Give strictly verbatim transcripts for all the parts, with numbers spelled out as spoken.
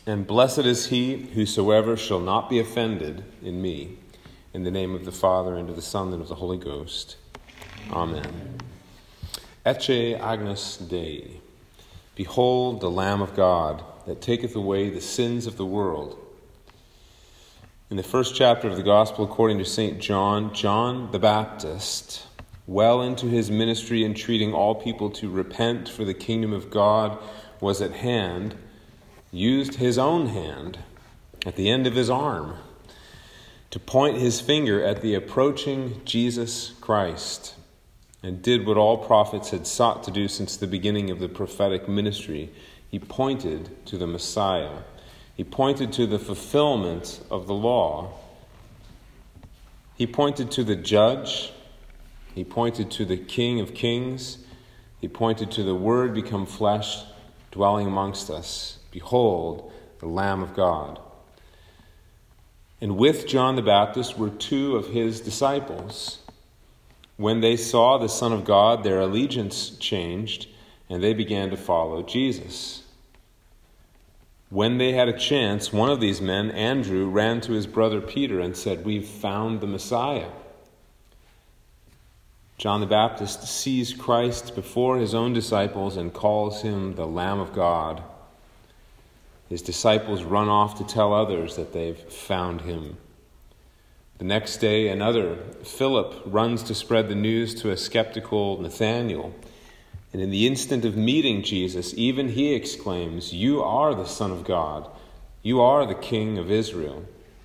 And blessed is he whosoever shall not be offended in me. In the name of the Father, and of the Son, and of the Holy Ghost. Amen. Ecce Agnus Dei. Behold the Lamb of God, that taketh away the sins of the world. In the first chapter of the Gospel according to Saint John, John the Baptist, well into his ministry, entreating all people to repent, for the kingdom of God was at hand, used his own hand at the end of his arm to point his finger at the approaching Jesus Christ, and did what all prophets had sought to do since the beginning of the prophetic ministry. He pointed to the Messiah. He pointed to the fulfillment of the law. He pointed to the judge. He pointed to the King of Kings. He pointed to the Word become flesh, dwelling amongst us. Behold, the Lamb of God. And with John the Baptist were two of his disciples. When they saw the Son of God, their allegiance changed, and they began to follow Jesus. When they had a chance, one of these men, Andrew, ran to his brother Peter and said, "We've found the Messiah." John the Baptist sees Christ before his own disciples and calls him the Lamb of God. His disciples run off to tell others that they've found him. The next day, another, Philip, runs to spread the news to a skeptical Nathanael. And in the instant of meeting Jesus, even he exclaims, "You are the Son of God. You are the King of Israel."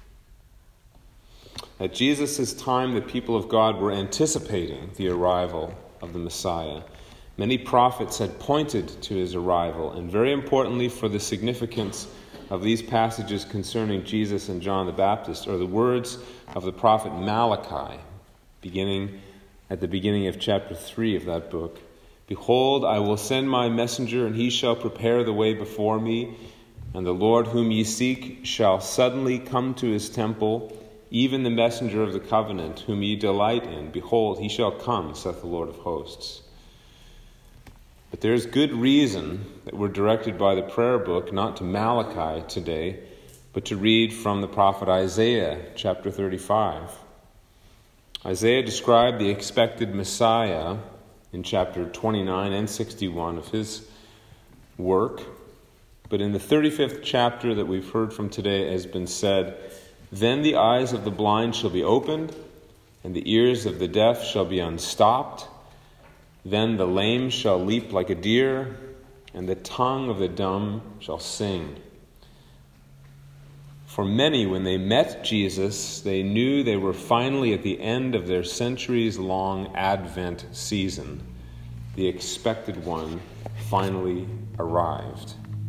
At Jesus' time, the people of God were anticipating the arrival of the Messiah. Many prophets had pointed to his arrival, and very importantly for the significance of these passages concerning Jesus and John the Baptist are the words of the prophet Malachi, beginning at the beginning of chapter three of that book. "Behold, I will send my messenger, and he shall prepare the way before me, and the Lord whom ye seek shall suddenly come to his temple, even the messenger of the covenant, whom ye delight in. Behold, he shall come, saith the Lord of hosts." But there's good reason that we're directed by the prayer book not to Malachi today, but to read from the prophet Isaiah, chapter thirty-five. Isaiah described the expected Messiah in chapter twenty-nine and sixty-one of his work. But in the thirty-fifth chapter that we've heard from today has been said, "Then the eyes of the blind shall be opened, and the ears of the deaf shall be unstopped. Then the lame shall leap like a deer, and the tongue of the dumb shall sing." For many, when they met Jesus, they knew they were finally at the end of their centuries-long Advent season. The expected one finally arrived.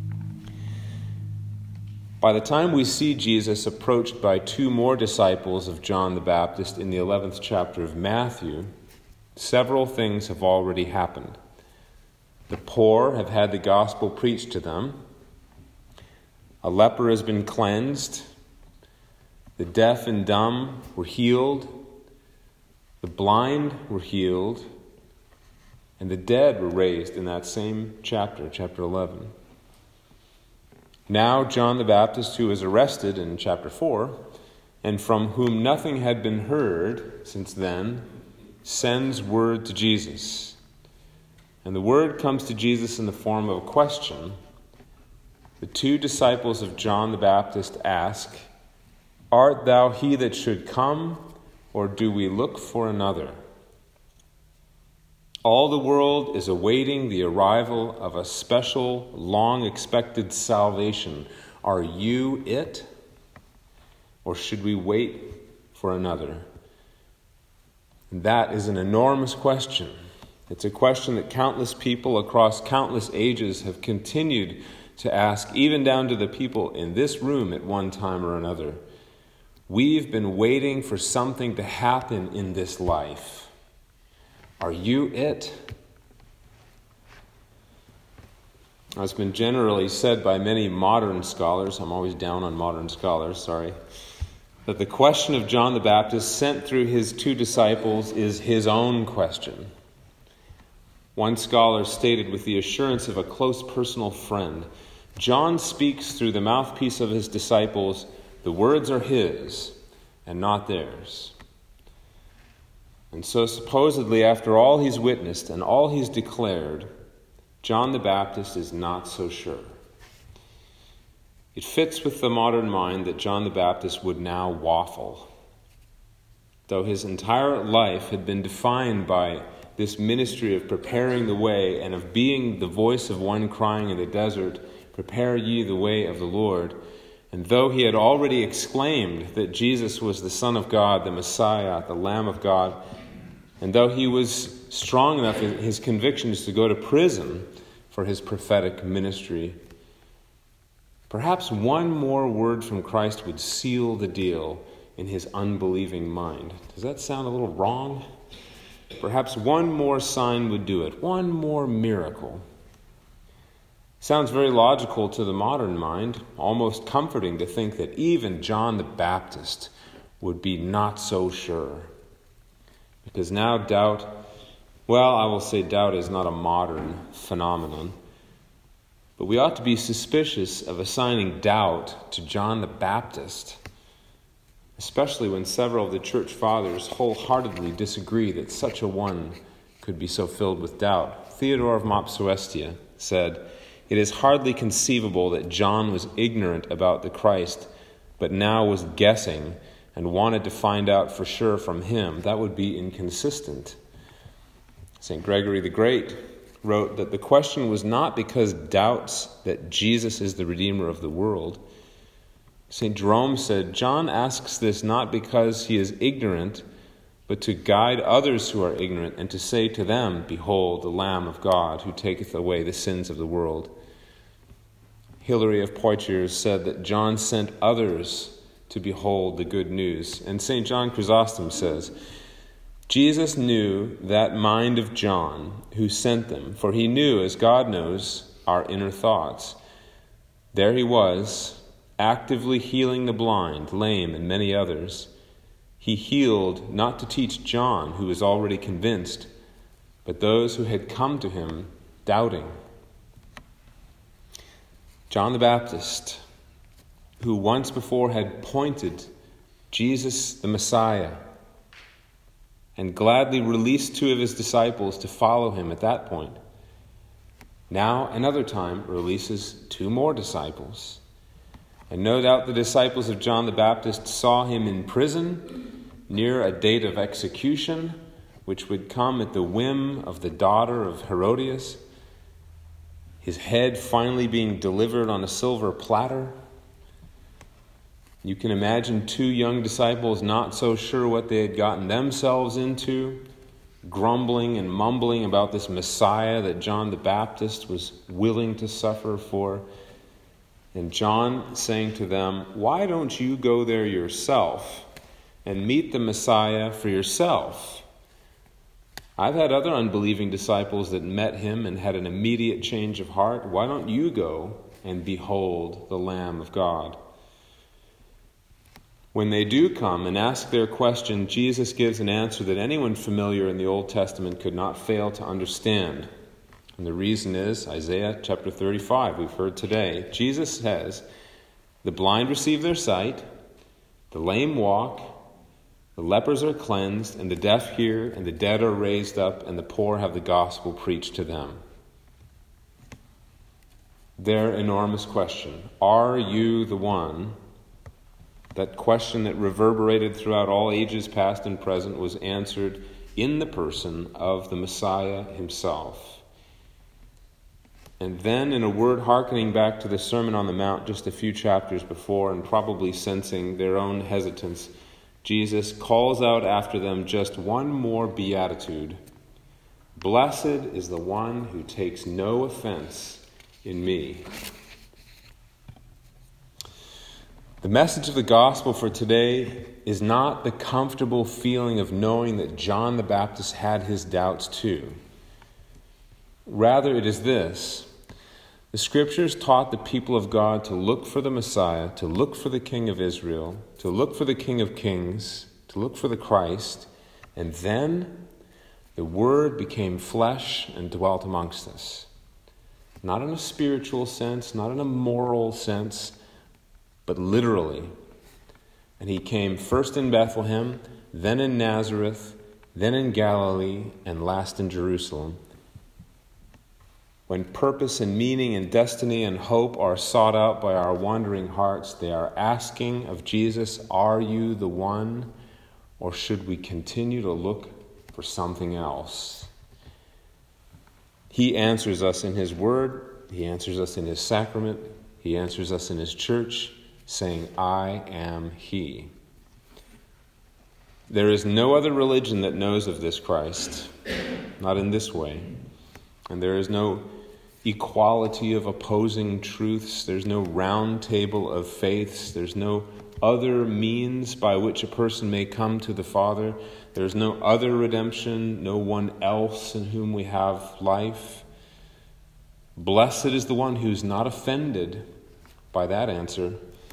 By the time we see Jesus approached by two more disciples of John the Baptist in the eleventh chapter of Matthew, several things have already happened. The poor have had the gospel preached to them. A leper has been cleansed. The deaf and dumb were healed. The blind were healed. And the dead were raised in that same chapter, chapter eleven. Now John the Baptist, who was arrested in chapter four, and from whom nothing had been heard since then, sends word to Jesus. And the word comes to Jesus in the form of a question. The two disciples of John the Baptist ask, "Art thou he that should come, or do we look for another?" All the world is awaiting the arrival of a special, long-expected salvation. Are you it? Or should we wait for another? And that is an enormous question. It's a question that countless people across countless ages have continued to ask, even down to the people in this room at one time or another. We've been waiting for something to happen in this life. Are you it? It's been generally said by many modern scholars, I'm always down on modern scholars, sorry, that the question of John the Baptist sent through his two disciples is his own question. One scholar stated with the assurance of a close personal friend, John speaks through the mouthpiece of his disciples. The words are his and not theirs. And so supposedly, after all he's witnessed and all he's declared, John the Baptist is not so sure. It fits with the modern mind that John the Baptist would now waffle. Though his entire life had been defined by this ministry of preparing the way and of being the voice of one crying in the desert, "Prepare ye the way of the Lord," and though he had already exclaimed that Jesus was the Son of God, the Messiah, the Lamb of God, and though he was strong enough in his convictions to go to prison for his prophetic ministry, perhaps one more word from Christ would seal the deal in his unbelieving mind. Does that sound a little wrong? Perhaps one more sign would do it, one more miracle. Sounds very logical to the modern mind, almost comforting to think that even John the Baptist would be not so sure. Because now doubt, well, I will say doubt is not a modern phenomenon, but we ought to be suspicious of assigning doubt to John the Baptist, especially when several of the church fathers wholeheartedly disagree that such a one could be so filled with doubt. Theodore of Mopsuestia said, "It is hardly conceivable that John was ignorant about the Christ, but now was guessing and wanted to find out for sure from him. That would be inconsistent." Saint Gregory the Great wrote that the question was not because doubts that Jesus is the Redeemer of the world. Saint Jerome said, "John asks this not because he is ignorant, but to guide others who are ignorant and to say to them, 'Behold, the Lamb of God who taketh away the sins of the world.'" Hilary of Poitiers said that John sent others to behold the good news. And Saint John Chrysostom says, "Jesus knew that mind of John who sent them, for he knew, as God knows, our inner thoughts. There he was, actively healing the blind, lame, and many others. He healed not to teach John, who was already convinced, but those who had come to him doubting." John the Baptist, who once before had pointed Jesus the Messiah and gladly released two of his disciples to follow him at that point, now another time releases two more disciples. And no doubt the disciples of John the Baptist saw him in prison near a date of execution, which would come at the whim of the daughter of Herodias, his head finally being delivered on a silver platter. You can imagine two young disciples not so sure what they had gotten themselves into, grumbling and mumbling about this Messiah that John the Baptist was willing to suffer for. And John saying to them, "Why don't you go there yourself and meet the Messiah for yourself? I've had other unbelieving disciples that met him and had an immediate change of heart. Why don't you go and behold the Lamb of God?" When they do come and ask their question, Jesus gives an answer that anyone familiar in the Old Testament could not fail to understand. And the reason is Isaiah chapter thirty-five, we've heard today. Jesus says, "The blind receive their sight, the lame walk, the lepers are cleansed, and the deaf hear, and the dead are raised up, and the poor have the gospel preached to them." Their enormous question, are you the one? That question that reverberated throughout all ages past and present was answered in the person of the Messiah himself. And then, in a word hearkening back to the Sermon on the Mount just a few chapters before, and probably sensing their own hesitance, Jesus calls out after them just one more beatitude. "Blessed is the one who takes no offense in me." The message of the gospel for today is not the comfortable feeling of knowing that John the Baptist had his doubts too. Rather, it is this. The Scriptures taught the people of God to look for the Messiah, to look for the King of Israel, to look for the King of Kings, to look for the Christ, and then the Word became flesh and dwelt amongst us. not in a spiritual sense, not in a moral sense, but literally. And he came first in Bethlehem, then in Nazareth, then in Galilee, and last in Jerusalem. When purpose and meaning and destiny and hope are sought out by our wandering hearts, they are asking of Jesus, "Are you the one, or should we continue to look for something else?" He answers us in his word, he answers us in his sacrament, he answers us in his church, saying, "I am he." There is no other religion that knows of this Christ, not in this way. And there is no equality of opposing truths. There's no round table of faiths. There's no other means by which a person may come to the Father. There's no other redemption, no one else in whom we have life. Blessed is the one who's not offended by that answer.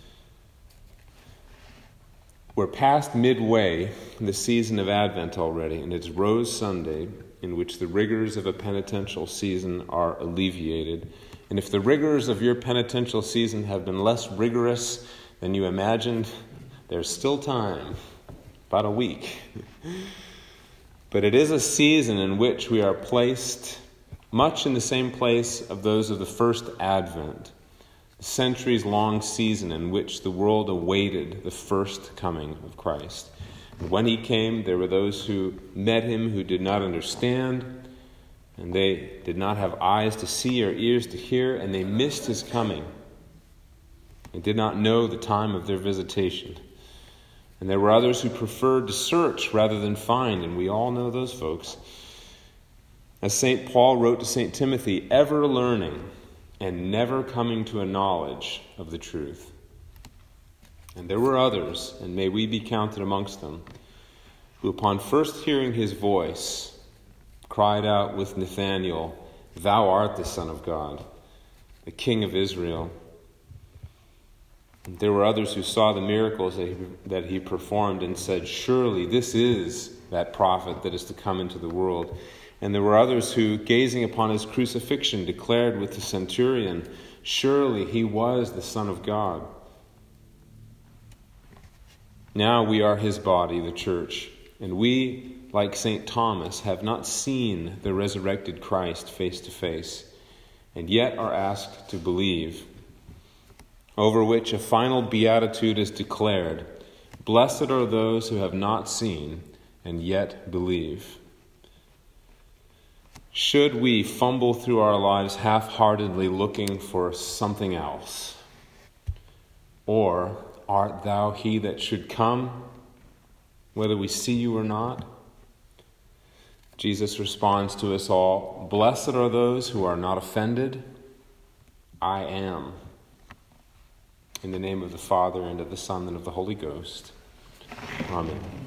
We're past midway in the season of Advent already, and it's Rose Sunday, in which the rigors of a penitential season are alleviated. And if the rigors of your penitential season have been less rigorous than you imagined, there's still time, about a week. But it is a season in which we are placed much in the same place of those of the first Advent, the centuries-long season in which the world awaited the first coming of Christ. And when he came, there were those who met him who did not understand, and they did not have eyes to see or ears to hear, and they missed his coming. They did not know the time of their visitation. And there were others who preferred to search rather than find, and we all know those folks. As Saint Paul wrote to Saint Timothy, ever learning and never coming to a knowledge of the truth. And there were others, and may we be counted amongst them, who upon first hearing his voice cried out with Nathanael, "Thou art the Son of God, the King of Israel." And there were others who saw the miracles that he, that he performed and said, "Surely this is that prophet that is to come into the world." And there were others who, gazing upon his crucifixion, declared with the centurion, "Surely he was the Son of God." Now we are his body, the church, and we, like Saint Thomas, have not seen the resurrected Christ face to face, and yet are asked to believe, over which a final beatitude is declared, "Blessed are those who have not seen and yet believe." Should we fumble through our lives half-heartedly looking for something else? Or, art thou he that should come, whether we see you or not? Jesus responds to us all, "Blessed are those who are not offended. I am." In the name of the Father, and of the Son, and of the Holy Ghost. Amen.